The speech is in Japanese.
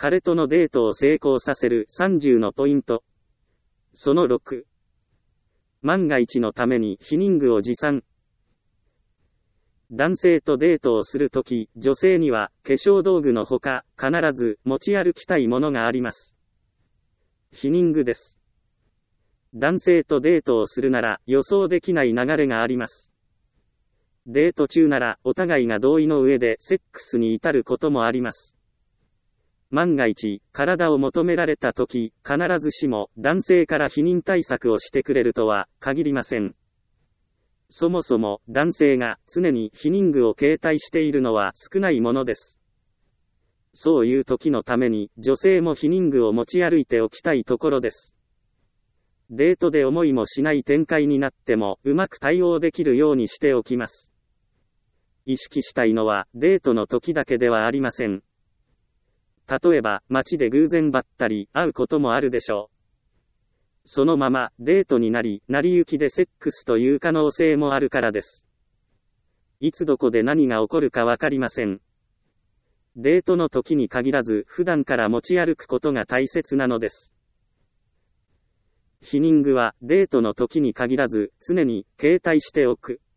彼とのデートを成功させる30のポイント。その6。万が一のために避妊具を持参。男性とデートをするとき、女性には化粧道具のほか、必ず持ち歩きたいものがあります。避妊具です。男性とデートをするなら予想できない流れがあります。デート中ならお互いが同意の上でセックスに至ることもあります。万が一、体を求められたとき、必ずしも男性から避妊対策をしてくれるとは限りません。そもそも男性が常に避妊具を携帯しているのは少ないものです。そういう時のために女性も避妊具を持ち歩いておきたいところです。デートで思いもしない展開になってもうまく対応できるようにしておきます。意識したいのはデートの時だけではありません。例えば街で偶然ばったり会うこともあるでしょう。そのままデートになり、成り行きでセックスという可能性もあるからです。いつどこで何が起こるかわかりません。デートの時に限らず普段から持ち歩くことが大切なのです。避妊具はデートの時に限らず常に携帯しておく。